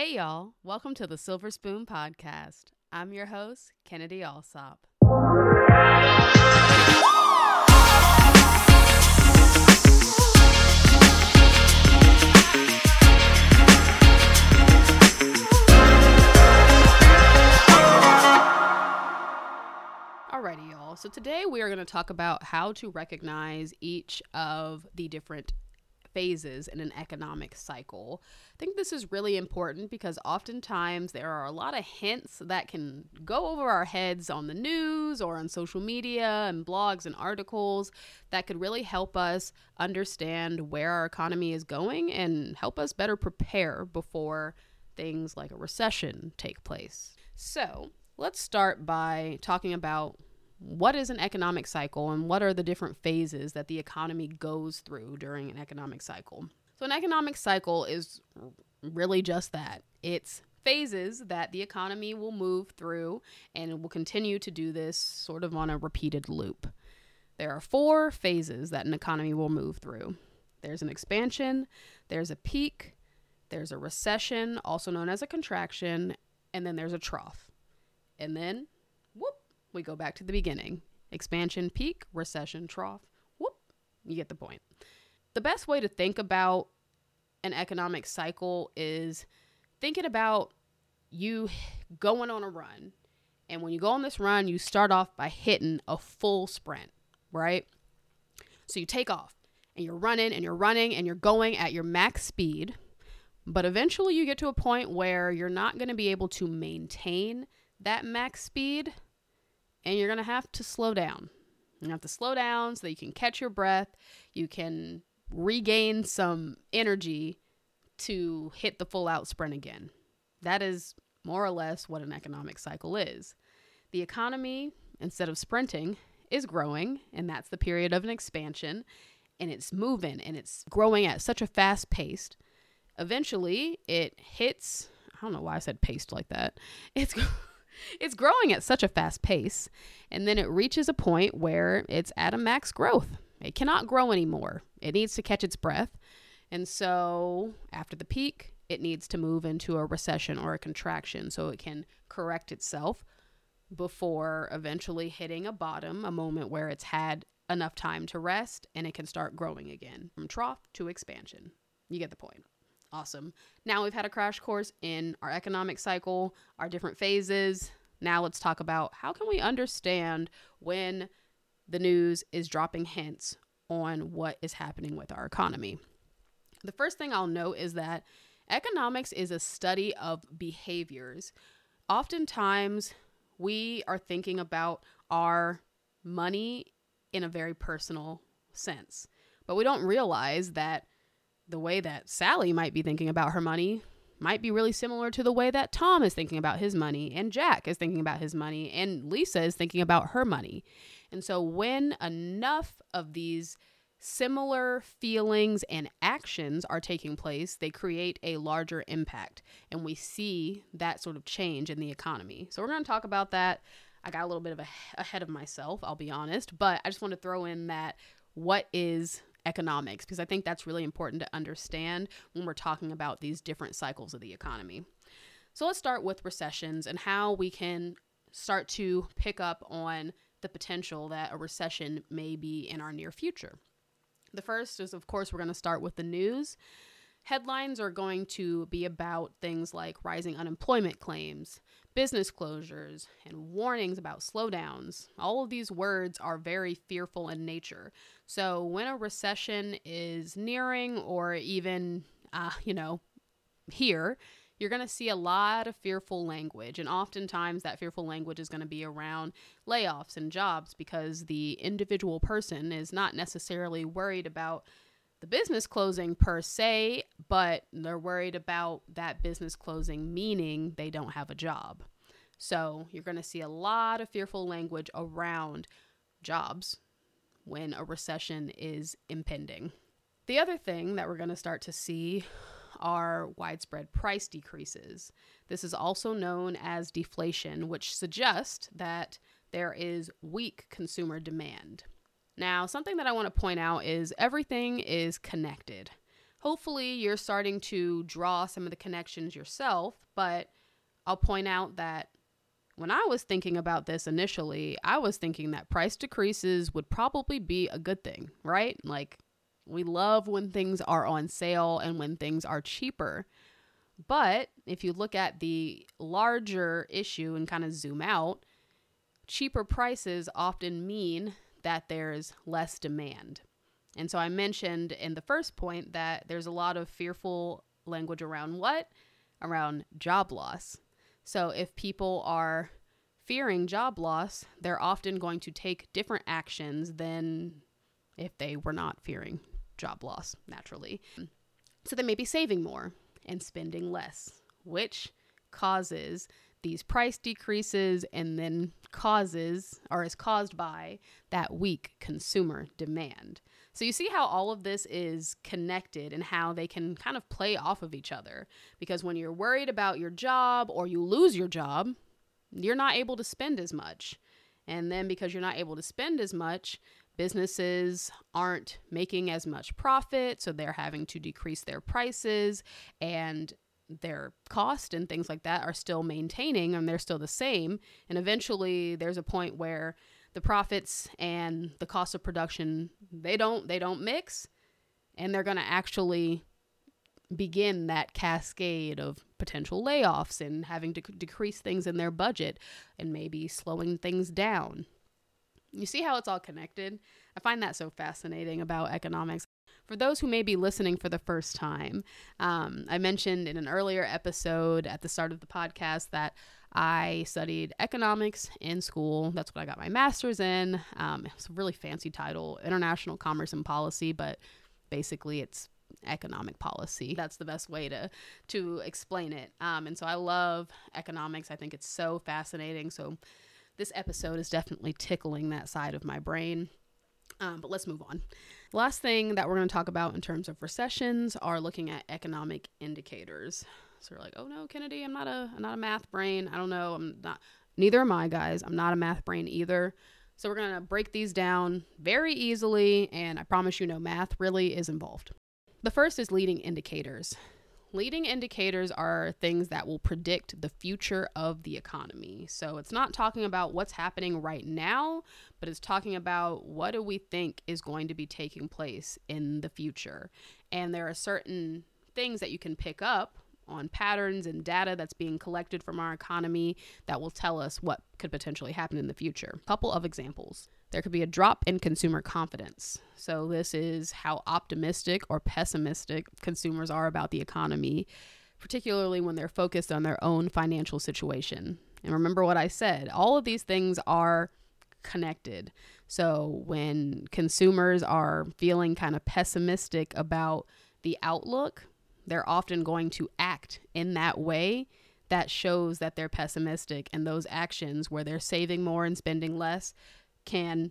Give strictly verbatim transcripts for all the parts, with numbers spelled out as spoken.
Hey y'all, welcome to the Silver Spoon Podcast. I'm your host, Kennedy Alsop. Alrighty y'all, so today we are going to talk about how to recognize each of the different phases in an economic cycle. I think this is really important because oftentimes there are a lot of hints that can go over our heads on the news or on social media and blogs and articles that could really help us understand where our economy is going and help us better prepare before things like a recession take place. So let's start by talking about what is an economic cycle and what are the different phases that the economy goes through during an economic cycle. So an economic cycle is really just that. It's phases that the economy will move through, and it will continue to do this sort of on a repeated loop. There are four phases that an economy will move through. There's an expansion, there's a peak, there's a recession, also known as a contraction, and then there's a trough. And then, whoop, we go back to the beginning. Expansion, peak, recession, trough. Whoop, you get the point. The best way to think about an economic cycle is thinking about you going on a run. And when you go on this run, you start off by hitting a full sprint, right? So you take off and you're running and you're running and you're going at your max speed. But eventually you get to a point where you're not going to be able to maintain that max speed, and you're going to have to slow down. You have to slow down so that you can catch your breath. You can regain some energy to hit the full out sprint again. That is more or less what an economic cycle is. The economy, instead of sprinting, is growing, and that's the period of an expansion, and it's moving and it's growing at such a fast pace. Eventually, it hits, I don't know why I said paced like that. It's It's growing at such a fast pace, and then it reaches a point where it's at a max growth. It cannot grow anymore. It needs to catch its breath. And so after the peak, it needs to move into a recession or a contraction so it can correct itself before eventually hitting a bottom, a moment where it's had enough time to rest and it can start growing again from trough to expansion. You get the point. Awesome. Now we've had a crash course in our economic cycle, our different phases. Now let's talk about how can we understand when the news is dropping hints on what is happening with our economy. The first thing I'll note is that economics is a study of behaviors. Oftentimes we are thinking about our money in a very personal sense, but we don't realize that the way that Sally might be thinking about her money might be really similar to the way that Tom is thinking about his money, and Jack is thinking about his money, and Lisa is thinking about her money. And so when enough of these similar feelings and actions are taking place, they create a larger impact, and we see that sort of change in the economy. So we're going to talk about that. I got a little bit of a, ahead of myself, I'll be honest, but I just want to throw in that what is economics, because I think that's really important to understand when we're talking about these different cycles of the economy. So let's start with recessions and how we can start to pick up on the potential that a recession may be in our near future. The first is, of course, we're going to start with the news. Headlines are going to be about things like rising unemployment claims, business closures, and warnings about slowdowns. All of these words are very fearful in nature. So when a recession is nearing or even, uh, you know, here, you're going to see a lot of fearful language. And oftentimes that fearful language is going to be around layoffs and jobs because the individual person is not necessarily worried about the business closing per se, but they're worried about that business closing meaning they don't have a job. So you're going to see a lot of fearful language around jobs when a recession is impending. The other thing that we're going to start to see are widespread price decreases. This is also known as deflation, which suggests that there is weak consumer demand. Now, something that I want to point out is everything is connected. Hopefully you're starting to draw some of the connections yourself, but I'll point out that when I was thinking about this initially, I was thinking that price decreases would probably be a good thing, right? Like, we love when things are on sale and when things are cheaper. But if you look at the larger issue and kind of zoom out, cheaper prices often mean that there's less demand. And so I mentioned in the first point that there's a lot of fearful language around what? Around job loss. So if people are fearing job loss, they're often going to take different actions than if they were not fearing job loss, naturally. So they may be saving more and spending less, which causes these price decreases and then causes or is caused by that weak consumer demand. So you see how all of this is connected and how they can kind of play off of each other, because when you're worried about your job or you lose your job, you're not able to spend as much. And then because you're not able to spend as much, businesses aren't making as much profit, so they're having to decrease their prices, and their cost and things like that are still maintaining, and they're still the same. And eventually there's a point where the profits and the cost of production, they don't they don't mix, and they're going to actually begin that cascade of potential layoffs and having to decrease things in their budget and maybe slowing things down. You see how it's all connected? I find that so fascinating about economics. For those who may be listening for the first time, um, I mentioned in an earlier episode at the start of the podcast that I studied economics in school. That's what I got my master's in. Um, it's a really fancy title, International Commerce and Policy, but basically it's economic policy. That's the best way to to explain it. Um, and so I love economics. I think it's so fascinating. So this episode is definitely tickling that side of my brain. Um, but let's move on. The last thing that we're going to talk about in terms of recessions are looking at economic indicators. So we're like, oh no, Kennedy, I'm not a I'm not a math brain. I don't know. I'm not. Neither am I, guys. I'm not a math brain either. So we're going to break these down very easily, and I promise you, no math really is involved. The first is leading indicators. Leading indicators are things that will predict the future of the economy. So it's not talking about what's happening right now, but it's talking about what do we think is going to be taking place in the future. And there are certain things that you can pick up on patterns and data that's being collected from our economy that will tell us what could potentially happen in the future. A couple of examples. There could be a drop in consumer confidence. So this is how optimistic or pessimistic consumers are about the economy, particularly when they're focused on their own financial situation. And remember what I said, all of these things are connected. So when consumers are feeling kind of pessimistic about the outlook, they're often going to act in that way that shows that they're pessimistic, and those actions where they're saving more and spending less can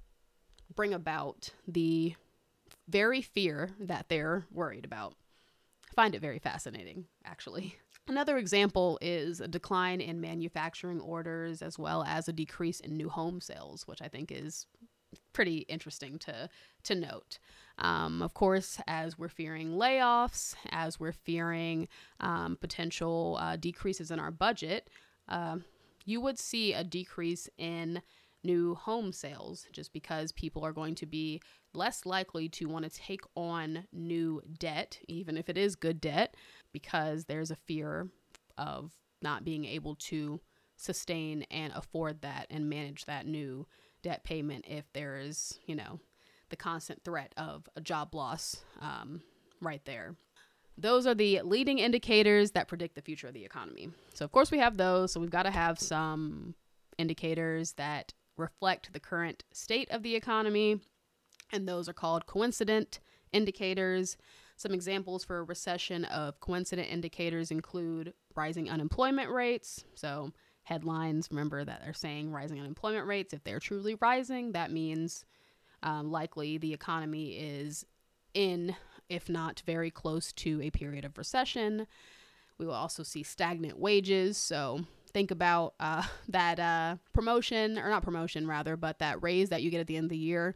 bring about the very fear that they're worried about. I find it very fascinating, actually. Another example is a decline in manufacturing orders as well as a decrease in new home sales, which I think is pretty interesting to to note. Um, of course, as we're fearing layoffs, as we're fearing um, potential uh, decreases in our budget, uh, you would see a decrease in new home sales just because people are going to be less likely to want to take on new debt, even if it is good debt, because there's a fear of not being able to sustain and afford that and manage that new debt payment if there is, you know, the constant threat of a job loss um, right there. Those are the leading indicators that predict the future of the economy. So of course we have those. So we've got to have some indicators that reflect the current state of the economy, and those are called coincident indicators. Some examples for a recession of coincident indicators include rising unemployment rates. So headlines, remember that they're saying rising unemployment rates. If they're truly rising, that means um, likely the economy is in, if not very close to, a period of recession. We will also see stagnant wages. So think about uh, that uh, promotion, or not promotion rather, but that raise that you get at the end of the year.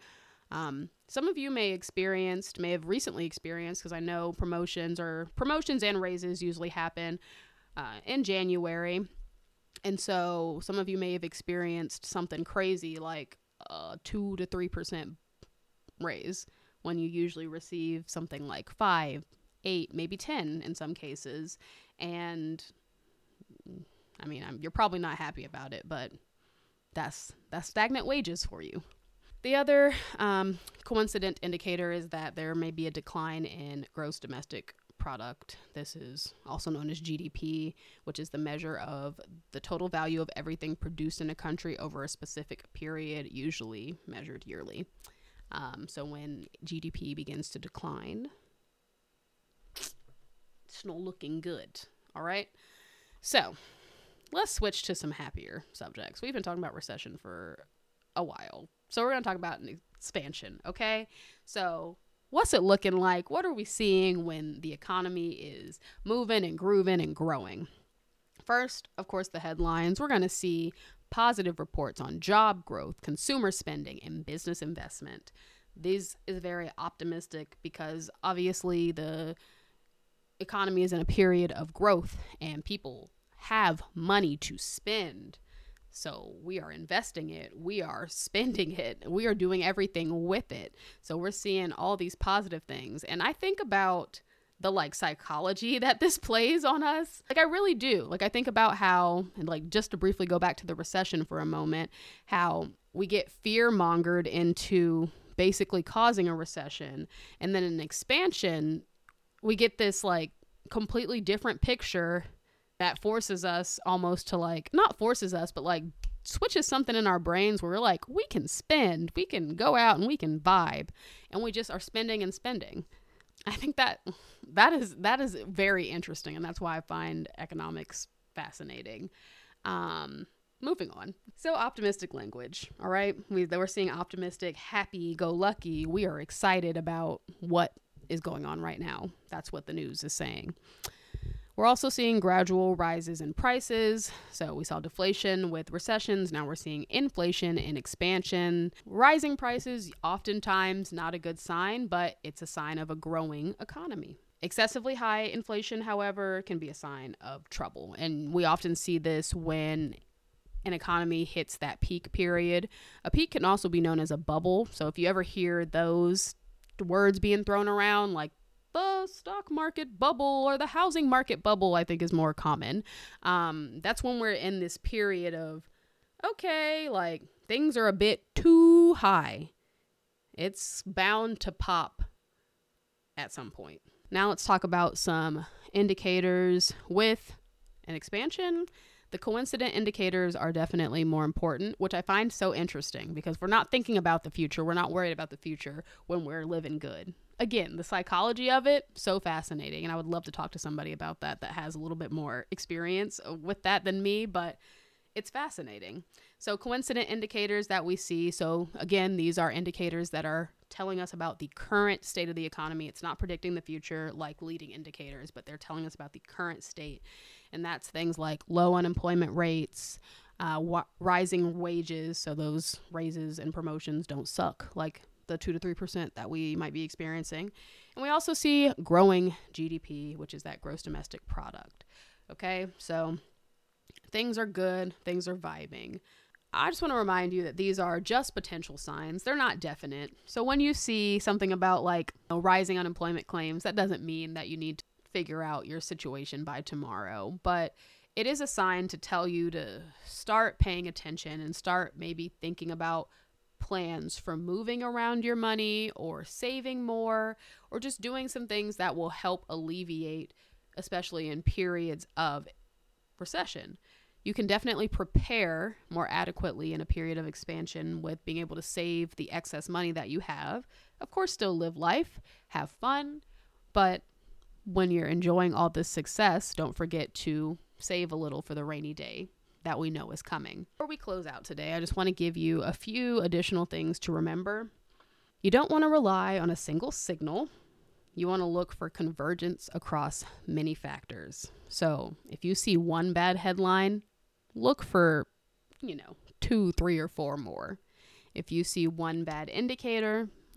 Um, some of you may experienced, may have recently experienced, because I know promotions or promotions and raises usually happen uh, in January. And so some of you may have experienced something crazy like a two to three percent raise when you usually receive something like five, eight, maybe ten in some cases. And I mean, I'm, you're probably not happy about it, but that's that's stagnant wages for you. The other um, coincident indicator is that there may be a decline in gross domestic product. This is also known as G D P, which is the measure of the total value of everything produced in a country over a specific period, usually measured yearly. Um, so when G D P begins to decline, it's not looking good. All right. So let's switch to some happier subjects. We've been talking about recession for a while. So we're going to talk about an expansion. Okay. So what's it looking like? What are we seeing when the economy is moving and grooving and growing? First, of course, the headlines. We're going to see positive reports on job growth, consumer spending, and business investment. This is very optimistic because obviously the economy is in a period of growth and people have money to spend. So we are investing it. We are spending it. We are doing everything with it. So we're seeing all these positive things. And I think about the like psychology that this plays on us. Like I really do. Like I think about how, and like just to briefly go back to the recession for a moment, how we get fear mongered into basically causing a recession. And then in expansion, we get this like completely different picture that forces us almost to like, not forces us, but like switches something in our brains where we're like, we can spend, we can go out and we can vibe, and we just are spending and spending. I think that that is, that is very interesting. And that's why I find economics fascinating. Um, moving on. So optimistic language. All right. We, we're seeing optimistic, happy, go lucky. We are excited about what is going on right now. That's what the news is saying. We're also seeing gradual rises in prices. So we saw deflation with recessions. Now we're seeing inflation and expansion. Rising prices, oftentimes not a good sign, but it's a sign of a growing economy. Excessively high inflation, however, can be a sign of trouble. And we often see this when an economy hits that peak period. A peak can also be known as a bubble. So if you ever hear those words being thrown around, like the stock market bubble or the housing market bubble, I think is more common. Um, that's when we're in this period of, okay, like things are a bit too high. It's bound to pop at some point. Now let's talk about some indicators with an expansion. The coincident indicators are definitely more important, which I find so interesting because we're not thinking about the future. We're not worried about the future when we're living good. Again, the psychology of it, so fascinating. And I would love to talk to somebody about that that has a little bit more experience with that than me, but it's fascinating. So coincident indicators that we see. So again, these are indicators that are telling us about the current state of the economy. It's not predicting the future like leading indicators, but they're telling us about the current state. And that's things like low unemployment rates, uh, wa- rising wages. So those raises and promotions don't suck like the two to three percent that we might be experiencing. And we also see growing G D P, which is that gross domestic product. Okay, so things are good, things are vibing. I just want to remind you that these are just potential signs. They're not definite. So when you see something about like you know, rising unemployment claims, that doesn't mean that you need to figure out your situation by tomorrow, but it is a sign to tell you to start paying attention and start maybe thinking about plans for moving around your money or saving more or just doing some things that will help alleviate, especially in periods of recession. You can definitely prepare more adequately in a period of expansion with being able to save the excess money that you have. Of course, still live life, have fun, but when you're enjoying all this success, don't forget to save a little for the rainy day that we know is coming. Before we close out today, I just want to give you a few additional things to remember. You don't want to rely on a single signal. You want to look for convergence across many factors. So if you see one bad headline, look for, you know, two, three, or four more. If you see one bad indicator,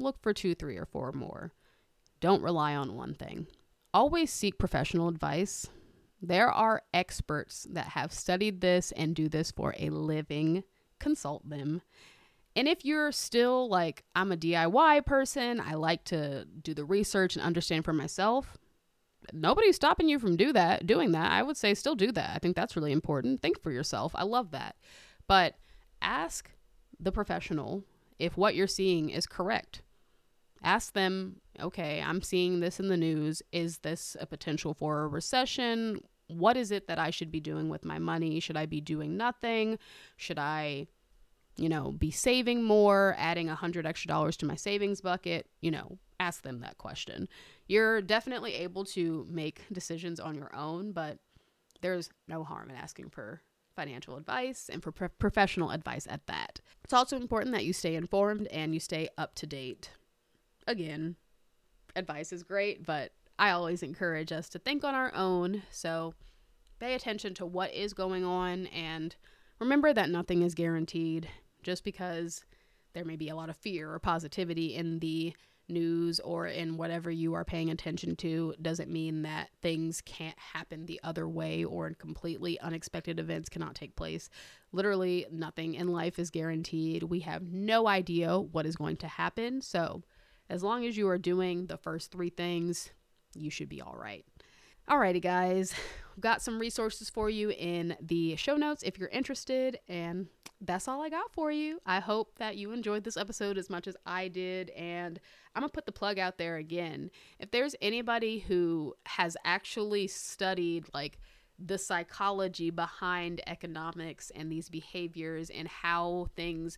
look for two, three, or four more. Don't rely on one thing. Always seek professional advice. There are experts that have studied this and do this for a living. Consult them. And if you're still like, I'm a D I Y person, I like to do the research and understand for myself, nobody's stopping you from do that, doing that. I would say still do that. I think that's really important. Think for yourself. I love that. But ask the professional if what you're seeing is correct. Ask them, okay, I'm seeing this in the news. Is this a potential for a recession? What is it that I should be doing with my money? Should I be doing nothing? Should I, you know, be saving more, adding a hundred extra dollars to my savings bucket? You know, ask them that question. You're definitely able to make decisions on your own, but there's no harm in asking for financial advice and for pro- professional advice at that. It's also important that you stay informed and you stay up to date. Again, advice is great, but I always encourage us to think on our own. So pay attention to what is going on and remember that nothing is guaranteed. Just because there may be a lot of fear or positivity in the news or in whatever you are paying attention to doesn't mean that things can't happen the other way or completely unexpected events cannot take place. Literally nothing in life is guaranteed. We have no idea what is going to happen. So as long as you are doing the first three things, you should be all right. Alrighty, guys. We've got some resources for you in the show notes if you're interested, and that's all I got for you. I hope that you enjoyed this episode as much as I did, and I'm gonna put the plug out there again. If there's anybody who has actually studied like the psychology behind economics and these behaviors and how things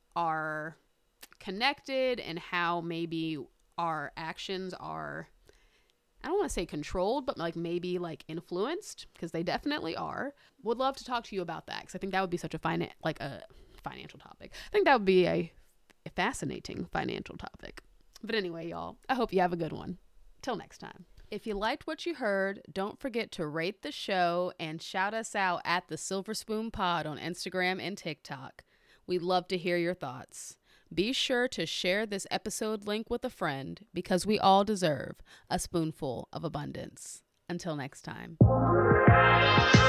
are connected and how maybe our actions are, I don't want to say controlled, but like maybe like influenced, because they definitely are. Would love to talk to you about that, because I think that would be such a fina- like a financial topic. I think that would be a, a fascinating financial topic. But anyway, y'all, I hope you have a good one. Till next time. If you liked what you heard, don't forget to rate the show and shout us out at the Silver Spoon Pod on Instagram and TikTok. We'd love to hear your thoughts. Be sure to share this episode link with a friend, because we all deserve a spoonful of abundance. Until next time.